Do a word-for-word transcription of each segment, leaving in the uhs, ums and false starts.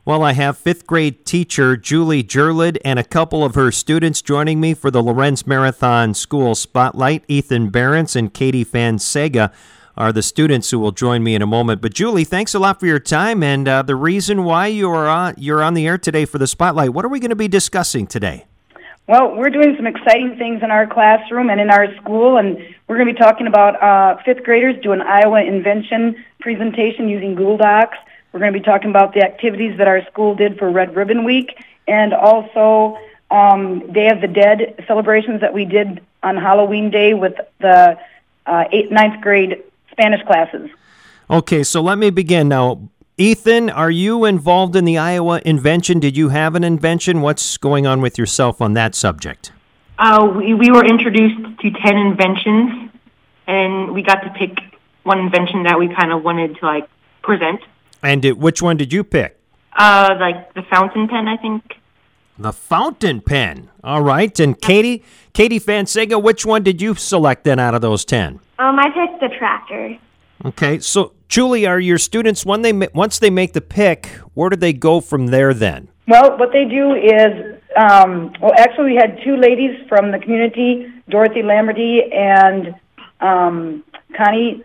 Well, I have fifth grade teacher Julie Jerlid and a couple of her students joining me for the Lorenz Marathon School Spotlight. Ethan Behrens and Katie Fansega are the students who will join me in a moment. But Julie, thanks a lot for your time and uh, the reason why you're on, you're on the air today for the Spotlight. What are we going to be discussing today? Well, we're doing some exciting things in our classroom and in our school, and we're going to be talking about uh, fifth graders do an Iowa invention presentation using Google Docs. We're going to be talking about the activities that our school did for Red Ribbon Week and also um, Day of the Dead celebrations that we did on Halloween Day with the uh, eighth, ninth grade Spanish classes. Okay, so let me begin now. Ethan, are you involved in the Iowa invention? Did you have an invention? What's going on with yourself on that subject? Uh, we, we were introduced to ten inventions, and we got to pick one invention that we kind of wanted to, like, present. And it, which one did you pick? Uh, like the fountain pen, I think. The fountain pen. All right. And Katie, Katie Fansega, which one did you select then out of those ten? Um, I picked the tractor. Okay. So, Julie, are your students, when they once they make the pick, where do they go from there then? Well, what they do is, um, well, actually we had two ladies from the community, Dorothy Lamerty and um, Connie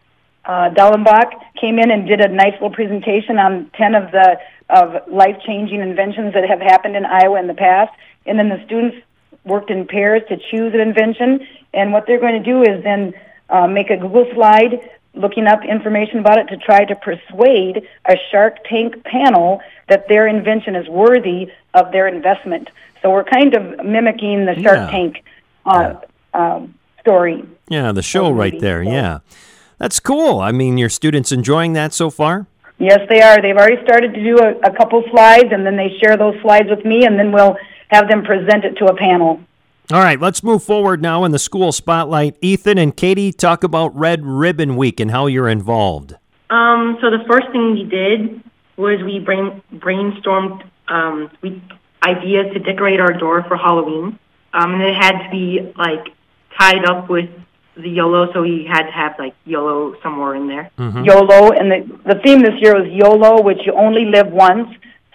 Uh, Dallenbach came in and did a nice little presentation on ten of the of life-changing inventions that have happened in Iowa in the past. And then the students worked in pairs to choose an invention. And what they're going to do is then uh, make a Google slide looking up information about it to try to persuade a Shark Tank panel that their invention is worthy of their investment. So we're kind of mimicking the Shark Yeah. Tank uh, um, story. Yeah, the show right movie. there. Yeah. That's cool. I mean, your students enjoying that so far? Yes, they are. They've already started to do a, a couple slides, and then they share those slides with me, and then we'll have them present it to a panel. All right, let's move forward now in the school spotlight. Ethan and Katie, talk about Red Ribbon Week and how you're involved. Um, so the first thing we did was we brain, brainstormed um, we, ideas to decorate our door for Halloween. Um, and it had to be, like, tied up with the YOLO, so we had to have, like, YOLO somewhere in there. Mm-hmm. YOLO, and the, the theme this year was YOLO, which you only live once.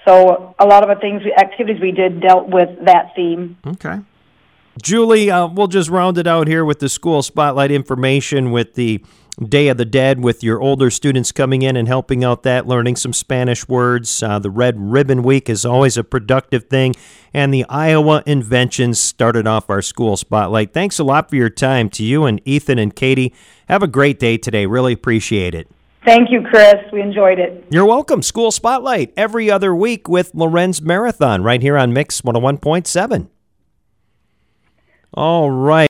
So a lot of the things, activities we did dealt with that theme. Okay. Julie, uh, we'll just round it out here with the school spotlight information with the Day of the Dead, with your older students coming in and helping out that, learning some Spanish words. Uh, the Red Ribbon Week is always a productive thing. And the Iowa inventions started off our school spotlight. Thanks a lot for your time to you and Ethan and Katie. Have a great day today. Really appreciate it. Thank you, Chris. We enjoyed it. You're welcome. School Spotlight every other week with Lorenz Marathon right here on Mix one oh one point seven. All right.